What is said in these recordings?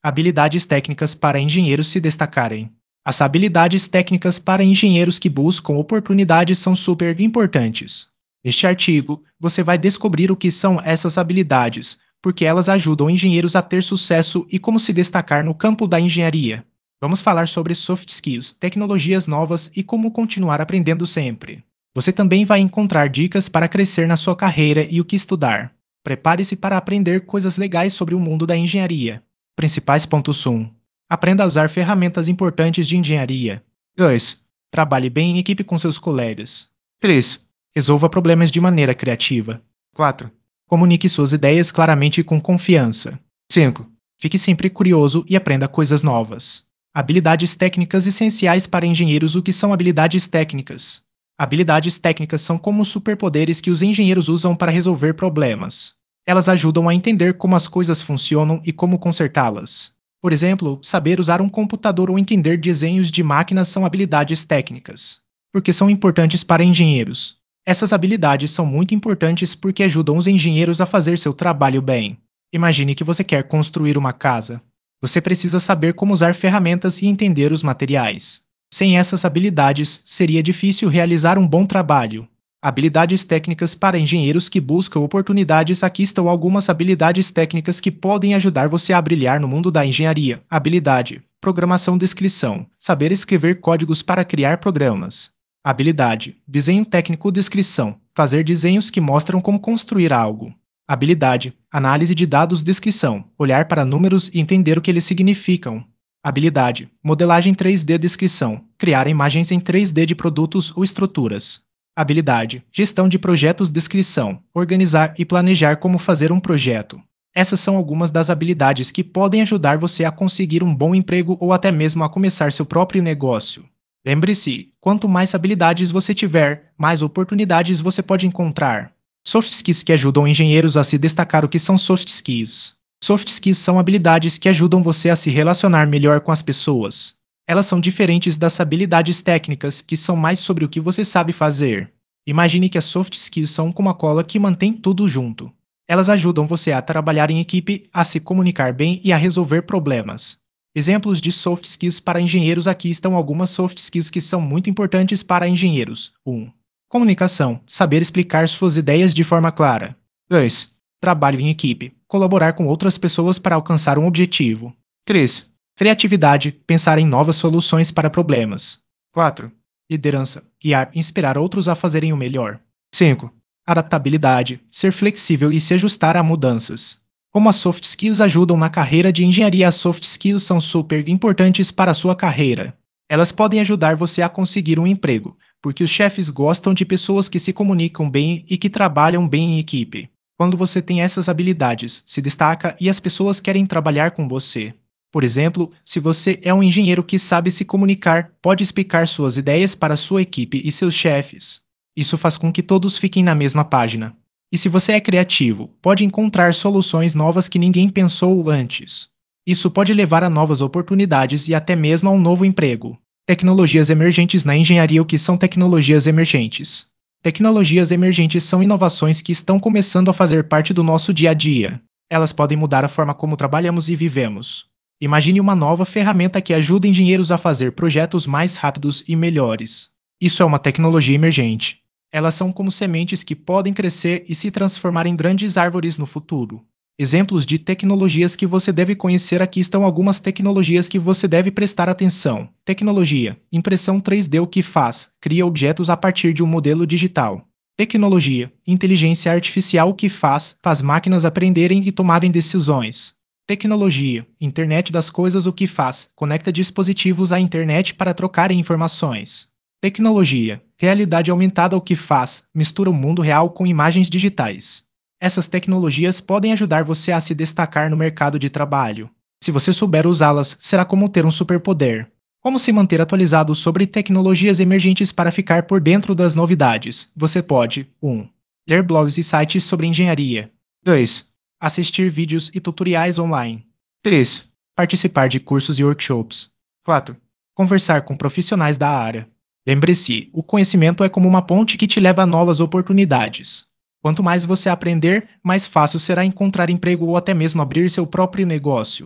Habilidades técnicas para engenheiros se destacarem. As habilidades técnicas para engenheiros que buscam oportunidades são super importantes. Neste artigo, você vai descobrir o que são essas habilidades, porque elas ajudam engenheiros a ter sucesso e como se destacar no campo da engenharia. Vamos falar sobre soft skills, tecnologias novas e como continuar aprendendo sempre. Você também vai encontrar dicas para crescer na sua carreira e o que estudar. Prepare-se para aprender coisas legais sobre o mundo da engenharia. Principais pontos 1. Aprenda a usar ferramentas importantes de engenharia. 2. Trabalhe bem em equipe com seus colegas. 3. Resolva problemas de maneira criativa. 4. Comunique suas ideias claramente e com confiança. 5. Fique sempre curioso e aprenda coisas novas. Habilidades técnicas essenciais para engenheiros. O que são habilidades técnicas? Habilidades técnicas são como superpoderes que os engenheiros usam para resolver problemas. Elas ajudam a entender como as coisas funcionam e como consertá-las. Por exemplo, saber usar um computador ou entender desenhos de máquinas são habilidades técnicas. Porque são importantes para engenheiros. Essas habilidades são muito importantes porque ajudam os engenheiros a fazer seu trabalho bem. Imagine que você quer construir uma casa. Você precisa saber como usar ferramentas e entender os materiais. Sem essas habilidades, seria difícil realizar um bom trabalho. Habilidades técnicas para engenheiros que buscam oportunidades. Aqui estão algumas habilidades técnicas que podem ajudar você a brilhar no mundo da engenharia. Habilidade: programação, descrição, saber escrever códigos para criar programas. Habilidade: desenho técnico, descrição, fazer desenhos que mostram como construir algo. Habilidade: análise de dados, descrição, olhar para números e entender o que eles significam. Habilidade: modelagem 3D, descrição, criar imagens em 3D de produtos ou estruturas. Habilidade: gestão de projetos, descrição, organizar e planejar como fazer um projeto. Essas são algumas das habilidades que podem ajudar você a conseguir um bom emprego ou até mesmo a começar seu próprio negócio. Lembre-se, quanto mais habilidades você tiver, mais oportunidades você pode encontrar. Soft skills que ajudam engenheiros a se destacar. O que são soft skills? Soft skills são habilidades que ajudam você a se relacionar melhor com as pessoas. Elas são diferentes das habilidades técnicas, que são mais sobre o que você sabe fazer. Imagine que as soft skills são como a cola que mantém tudo junto. Elas ajudam você a trabalhar em equipe, a se comunicar bem e a resolver problemas. Exemplos de soft skills para engenheiros. Aqui estão algumas soft skills que são muito importantes para engenheiros. 1. Comunicação, saber explicar suas ideias de forma clara. 2. Trabalho em equipe, colaborar com outras pessoas para alcançar um objetivo. 3. Criatividade, pensar em novas soluções para problemas. 4. Liderança, guiar e inspirar outros a fazerem o melhor. 5. Adaptabilidade, ser flexível e se ajustar a mudanças. Como as soft skills ajudam na carreira de engenharia? As soft skills são super importantes para a sua carreira. Elas podem ajudar você a conseguir um emprego, porque os chefes gostam de pessoas que se comunicam bem e que trabalham bem em equipe. Quando você tem essas habilidades, se destaca e as pessoas querem trabalhar com você. Por exemplo, se você é um engenheiro que sabe se comunicar, pode explicar suas ideias para sua equipe e seus chefes. Isso faz com que todos fiquem na mesma página. E se você é criativo, pode encontrar soluções novas que ninguém pensou antes. Isso pode levar a novas oportunidades e até mesmo a um novo emprego. Tecnologias emergentes na engenharia. O que são tecnologias emergentes? Tecnologias emergentes são inovações que estão começando a fazer parte do nosso dia a dia. Elas podem mudar a forma como trabalhamos e vivemos. Imagine uma nova ferramenta que ajuda engenheiros a fazer projetos mais rápidos e melhores. Isso é uma tecnologia emergente. Elas são como sementes que podem crescer e se transformar em grandes árvores no futuro. Exemplos de tecnologias que você deve conhecer. Aqui estão algumas tecnologias que você deve prestar atenção. Tecnologia: impressão 3D. O que faz? Cria objetos a partir de um modelo digital. Tecnologia: inteligência artificial. O que faz? Faz máquinas aprenderem e tomarem decisões. Tecnologia: internet das coisas. O que faz? Conecta dispositivos à internet para trocarem informações. Tecnologia: realidade aumentada. O que faz? Mistura o mundo real com imagens digitais. Essas tecnologias podem ajudar você a se destacar no mercado de trabalho. Se você souber usá-las, será como ter um superpoder. Como se manter atualizado sobre tecnologias emergentes para ficar por dentro das novidades? Você pode 1. Ler blogs e sites sobre engenharia. 2. Assistir vídeos e tutoriais online. 3. Participar de cursos e workshops. 4. Conversar com profissionais da área. Lembre-se, o conhecimento é como uma ponte que te leva a novas oportunidades. Quanto mais você aprender, mais fácil será encontrar emprego ou até mesmo abrir seu próprio negócio.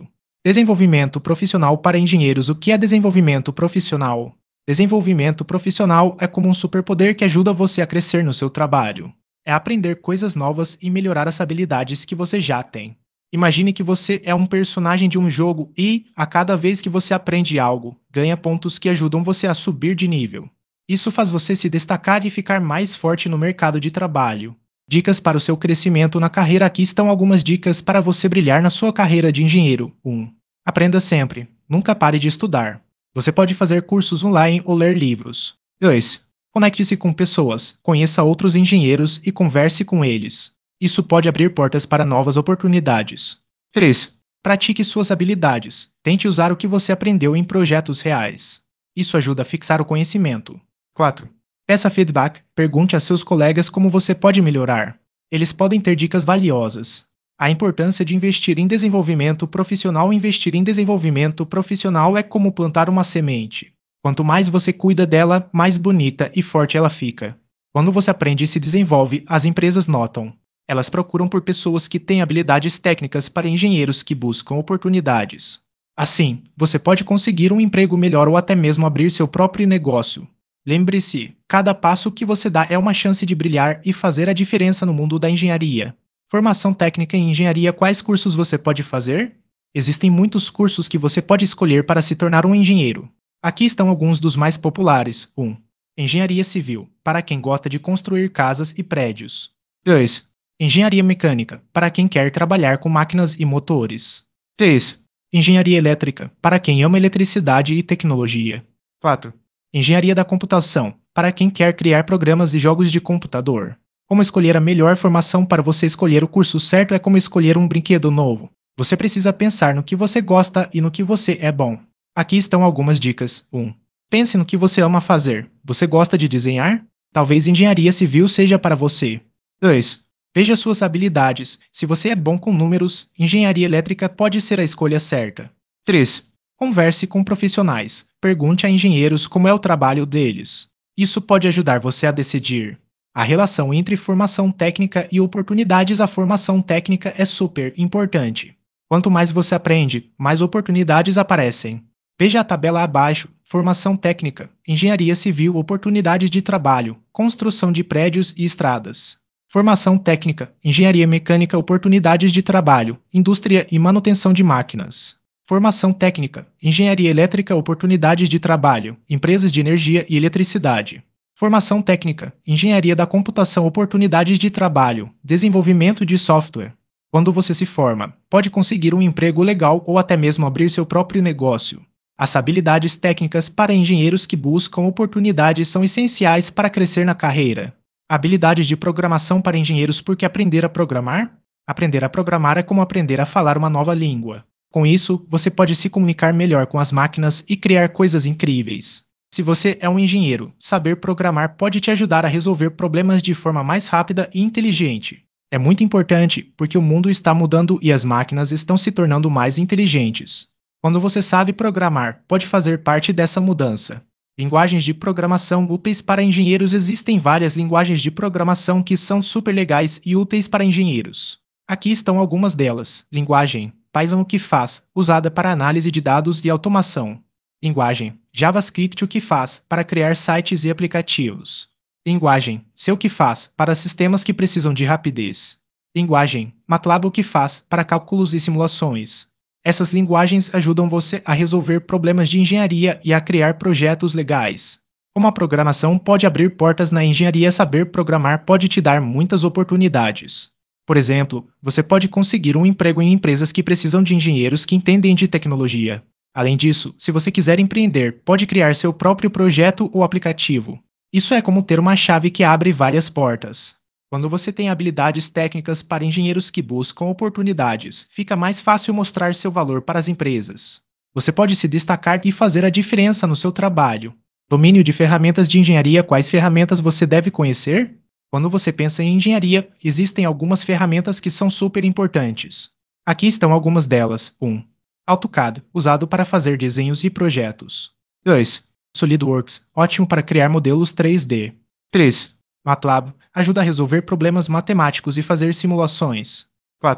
Desenvolvimento profissional para engenheiros. O que é desenvolvimento profissional? Desenvolvimento profissional é como um superpoder que ajuda você a crescer no seu trabalho. É aprender coisas novas e melhorar as habilidades que você já tem. Imagine que você é um personagem de um jogo e, a cada vez que você aprende algo, ganha pontos que ajudam você a subir de nível. Isso faz você se destacar e ficar mais forte no mercado de trabalho. Dicas para o seu crescimento na carreira. Aqui estão algumas dicas para você brilhar na sua carreira de engenheiro. 1. Aprenda sempre. Nunca pare de estudar. Você pode fazer cursos online ou ler livros. 2. Conecte-se com pessoas, conheça outros engenheiros e converse com eles. Isso pode abrir portas para novas oportunidades. 3. Pratique suas habilidades. Tente usar o que você aprendeu em projetos reais. Isso ajuda a fixar o conhecimento. 4. Peça feedback. Pergunte a seus colegas como você pode melhorar. Eles podem ter dicas valiosas. A importância de investir em desenvolvimento profissional. Investir em desenvolvimento profissional é como plantar uma semente. Quanto mais você cuida dela, mais bonita e forte ela fica. Quando você aprende e se desenvolve, as empresas notam. Elas procuram por pessoas que têm habilidades técnicas para engenheiros que buscam oportunidades. Assim, você pode conseguir um emprego melhor ou até mesmo abrir seu próprio negócio. Lembre-se, cada passo que você dá é uma chance de brilhar e fazer a diferença no mundo da engenharia. Formação técnica em engenharia. Quais cursos você pode fazer? Existem muitos cursos que você pode escolher para se tornar um engenheiro. Aqui estão alguns dos mais populares. 1. Engenharia civil, para quem gosta de construir casas e prédios. 2. Engenharia mecânica, para quem quer trabalhar com máquinas e motores. 3. Engenharia elétrica, para quem ama eletricidade e tecnologia. 4. Engenharia da computação, para quem quer criar programas e jogos de computador. Como escolher a melhor formação? Para você escolher o curso certo é como escolher um brinquedo novo. Você precisa pensar no que você gosta e no que você é bom. Aqui estão algumas dicas. 1. Pense no que você ama fazer. Você gosta de desenhar? Talvez engenharia civil seja para você. 2. Veja suas habilidades. Se você é bom com números, engenharia elétrica pode ser a escolha certa. 3. Converse com profissionais. Pergunte a engenheiros como é o trabalho deles. Isso pode ajudar você a decidir. A relação entre formação técnica e oportunidades. A formação técnica é super importante. Quanto mais você aprende, mais oportunidades aparecem. Veja a tabela abaixo. Formação técnica, engenharia civil, oportunidades de trabalho, construção de prédios e estradas. Formação técnica, engenharia mecânica, oportunidades de trabalho, indústria e manutenção de máquinas. Formação técnica, engenharia elétrica, oportunidades de trabalho, empresas de energia e eletricidade. Formação técnica, engenharia da computação, oportunidades de trabalho, desenvolvimento de software. Quando você se forma, pode conseguir um emprego legal ou até mesmo abrir seu próprio negócio. As habilidades técnicas para engenheiros que buscam oportunidades são essenciais para crescer na carreira. Habilidades de programação para engenheiros. Por que aprender a programar? Aprender a programar é como aprender a falar uma nova língua. Com isso, você pode se comunicar melhor com as máquinas e criar coisas incríveis. Se você é um engenheiro, saber programar pode te ajudar a resolver problemas de forma mais rápida e inteligente. É muito importante porque o mundo está mudando e as máquinas estão se tornando mais inteligentes. Quando você sabe programar, pode fazer parte dessa mudança. Linguagens de programação úteis para engenheiros. Existem várias linguagens de programação que são super legais e úteis para engenheiros. Aqui estão algumas delas. Linguagem Python, o que faz, usada para análise de dados e automação. Linguagem JavaScript, o que faz, para criar sites e aplicativos. Linguagem C, o que faz, para sistemas que precisam de rapidez. Linguagem MATLAB, o que faz, para cálculos e simulações. Essas linguagens ajudam você a resolver problemas de engenharia e a criar projetos legais. Como a programação pode abrir portas na engenharia, saber programar pode te dar muitas oportunidades. Por exemplo, você pode conseguir um emprego em empresas que precisam de engenheiros que entendem de tecnologia. Além disso, se você quiser empreender, pode criar seu próprio projeto ou aplicativo. Isso é como ter uma chave que abre várias portas. Quando você tem habilidades técnicas para engenheiros que buscam oportunidades, fica mais fácil mostrar seu valor para as empresas. Você pode se destacar e fazer a diferença no seu trabalho. Domínio de ferramentas de engenharia. Quais ferramentas você deve conhecer? Quando você pensa em engenharia, existem algumas ferramentas que são super importantes. Aqui estão algumas delas. 1. AutoCAD, usado para fazer desenhos e projetos. 2. SolidWorks, ótimo para criar modelos 3D. 3. MATLAB, ajuda a resolver problemas matemáticos e fazer simulações. 4.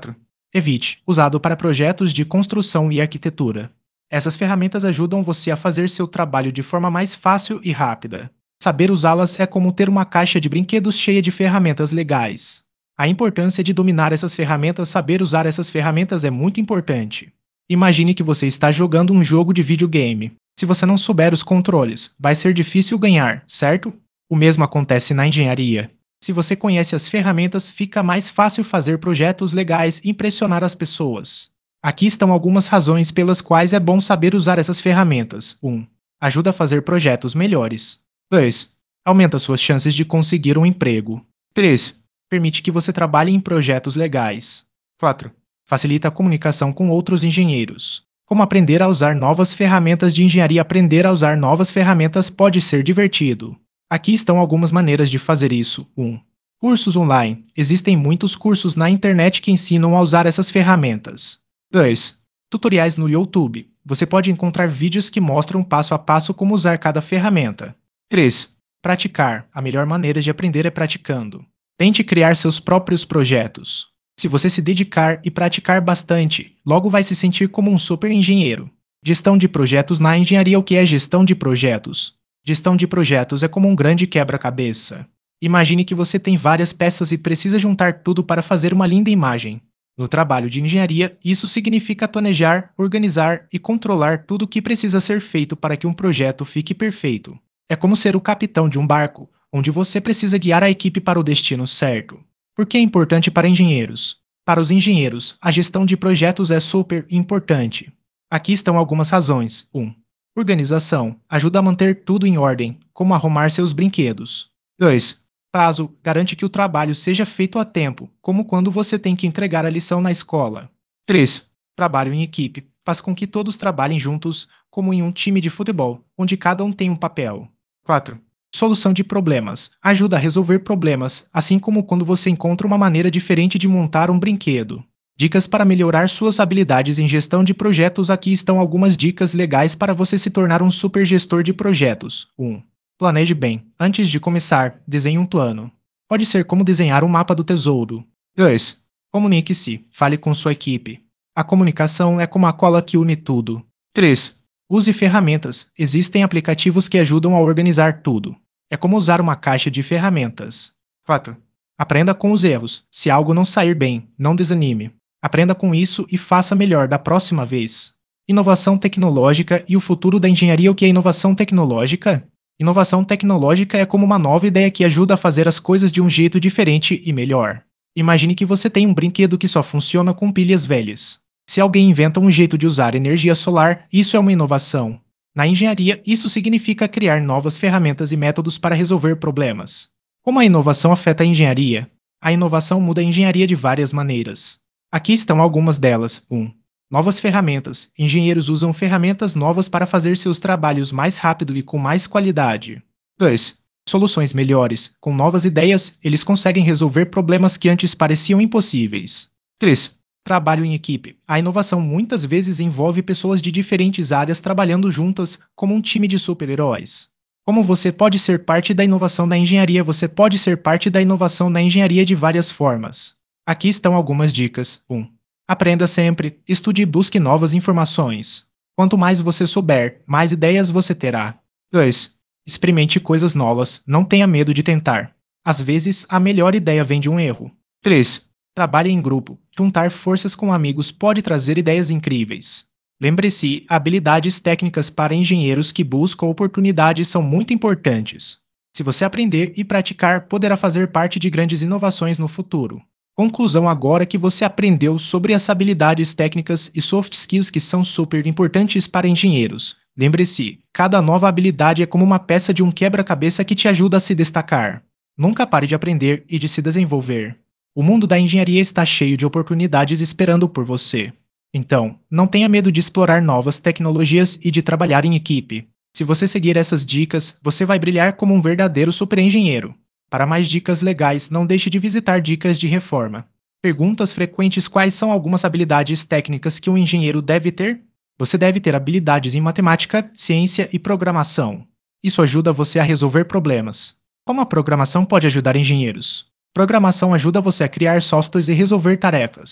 Evite, usado para projetos de construção e arquitetura. Essas ferramentas ajudam você a fazer seu trabalho de forma mais fácil e rápida. Saber usá-las é como ter uma caixa de brinquedos cheia de ferramentas legais. A importância de dominar essas ferramentas, saber usar essas ferramentas é muito importante. Imagine que você está jogando um jogo de videogame. Se você não souber os controles, vai ser difícil ganhar, certo? O mesmo acontece na engenharia. Se você conhece as ferramentas, fica mais fácil fazer projetos legais e impressionar as pessoas. Aqui estão algumas razões pelas quais é bom saber usar essas ferramentas. 1. Ajuda a fazer projetos melhores. 2. Aumenta suas chances de conseguir um emprego. 3. Permite que você trabalhe em projetos legais. 4. Facilita a comunicação com outros engenheiros. Como aprender a usar novas ferramentas de engenharia? Aprender a usar novas ferramentas pode ser divertido. Aqui estão algumas maneiras de fazer isso. 1. Cursos online. Existem muitos cursos na internet que ensinam a usar essas ferramentas. 2. Tutoriais no YouTube. Você pode encontrar vídeos que mostram passo a passo como usar cada ferramenta. 3. Praticar. A melhor maneira de aprender é praticando. Tente criar seus próprios projetos. Se você se dedicar e praticar bastante, logo vai se sentir como um super engenheiro. Gestão de projetos na engenharia. O que é gestão de projetos? Gestão de projetos é como um grande quebra-cabeça. Imagine que você tem várias peças e precisa juntar tudo para fazer uma linda imagem. No trabalho de engenharia, isso significa planejar, organizar e controlar tudo o que precisa ser feito para que um projeto fique perfeito. É como ser o capitão de um barco, onde você precisa guiar a equipe para o destino certo. Por que é importante para engenheiros? Para os engenheiros, a gestão de projetos é super importante. Aqui estão algumas razões. 1. Organização. Ajuda a manter tudo em ordem, como arrumar seus brinquedos. 2. Prazo. Garante que o trabalho seja feito a tempo, como quando você tem que entregar a lição na escola. 3. Trabalho em equipe. Faz com que todos trabalhem juntos, como em um time de futebol, onde cada um tem um papel. 4. Solução de problemas. Ajuda a resolver problemas, assim como quando você encontra uma maneira diferente de montar um brinquedo. Dicas para melhorar suas habilidades em gestão de projetos. Aqui estão algumas dicas legais para você se tornar um super gestor de projetos. 1. Planeje bem. Antes de começar, desenhe um plano. Pode ser como desenhar um mapa do tesouro. 2. Comunique-se. Fale com sua equipe. A comunicação é como a cola que une tudo. 3. Use ferramentas. Existem aplicativos que ajudam a organizar tudo. É como usar uma caixa de ferramentas. 4. Aprenda com os erros. Se algo não sair bem, não desanime. Aprenda com isso e faça melhor da próxima vez. Inovação tecnológica e o futuro da engenharia. O que é inovação tecnológica? Inovação tecnológica é como uma nova ideia que ajuda a fazer as coisas de um jeito diferente e melhor. Imagine que você tem um brinquedo que só funciona com pilhas velhas. Se alguém inventa um jeito de usar energia solar, isso é uma inovação. Na engenharia, isso significa criar novas ferramentas e métodos para resolver problemas. Como a inovação afeta a engenharia? A inovação muda a engenharia de várias maneiras. Aqui estão algumas delas. 1. Novas ferramentas. Engenheiros usam ferramentas novas para fazer seus trabalhos mais rápido e com mais qualidade. 2. Soluções melhores. Com novas ideias, eles conseguem resolver problemas que antes pareciam impossíveis. 3. Trabalho em equipe. A inovação muitas vezes envolve pessoas de diferentes áreas trabalhando juntas, como um time de super-heróis. Como você pode ser parte da inovação na engenharia? Você pode ser parte da inovação na engenharia de várias formas. Aqui estão algumas dicas. 1. Aprenda sempre, estude e busque novas informações. Quanto mais você souber, mais ideias você terá. 2. Experimente coisas novas, não tenha medo de tentar. Às vezes, a melhor ideia vem de um erro. 3. Trabalhe em grupo. Juntar forças com amigos pode trazer ideias incríveis. Lembre-se, habilidades técnicas para engenheiros que buscam oportunidades são muito importantes. Se você aprender e praticar, poderá fazer parte de grandes inovações no futuro. Conclusão: agora que você aprendeu sobre as habilidades técnicas e soft skills que são super importantes para engenheiros, lembre-se, cada nova habilidade é como uma peça de um quebra-cabeça que te ajuda a se destacar. Nunca pare de aprender e de se desenvolver. O mundo da engenharia está cheio de oportunidades esperando por você. Então, não tenha medo de explorar novas tecnologias e de trabalhar em equipe. Se você seguir essas dicas, você vai brilhar como um verdadeiro super engenheiro. Para mais dicas legais, não deixe de visitar Dicas de Reforma. Perguntas frequentes: quais são algumas habilidades técnicas que um engenheiro deve ter? Você deve ter habilidades em matemática, ciência e programação. Isso ajuda você a resolver problemas. Como a programação pode ajudar engenheiros? Programação ajuda você a criar softwares e resolver tarefas.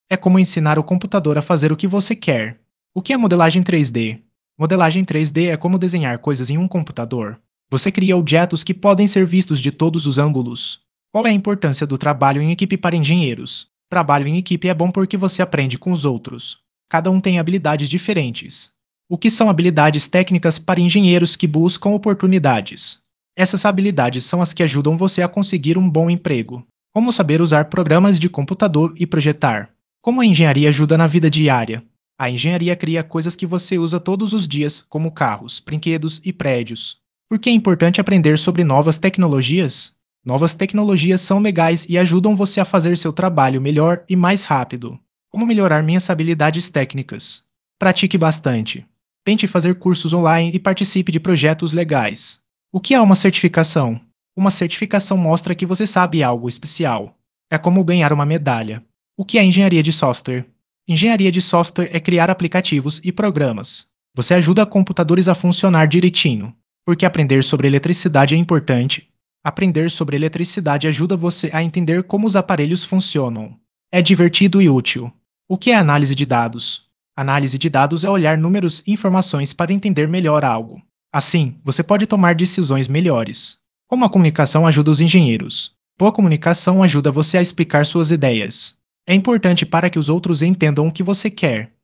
É como ensinar o computador a fazer o que você quer. O que é modelagem 3D? Modelagem 3D é como desenhar coisas em um computador. Você cria objetos que podem ser vistos de todos os ângulos. Qual é a importância do trabalho em equipe para engenheiros? Trabalho em equipe é bom porque você aprende com os outros. Cada um tem habilidades diferentes. O que são habilidades técnicas para engenheiros que buscam oportunidades? Essas habilidades são as que ajudam você a conseguir um bom emprego. Como saber usar programas de computador e projetar? Como a engenharia ajuda na vida diária? A engenharia cria coisas que você usa todos os dias, como carros, brinquedos e prédios. Por que é importante aprender sobre novas tecnologias? Novas tecnologias são legais e ajudam você a fazer seu trabalho melhor e mais rápido. Como melhorar minhas habilidades técnicas? Pratique bastante. Tente fazer cursos online e participe de projetos legais. O que é uma certificação? Uma certificação mostra que você sabe algo especial. É como ganhar uma medalha. O que é engenharia de software? Engenharia de software é criar aplicativos e programas. Você ajuda computadores a funcionar direitinho. Porque aprender sobre eletricidade é importante. Aprender sobre eletricidade ajuda você a entender como os aparelhos funcionam. É divertido e útil. O que é análise de dados? Análise de dados é olhar números e informações para entender melhor algo. Assim, você pode tomar decisões melhores. Como a comunicação ajuda os engenheiros? Boa comunicação ajuda você a explicar suas ideias. É importante para que os outros entendam o que você quer.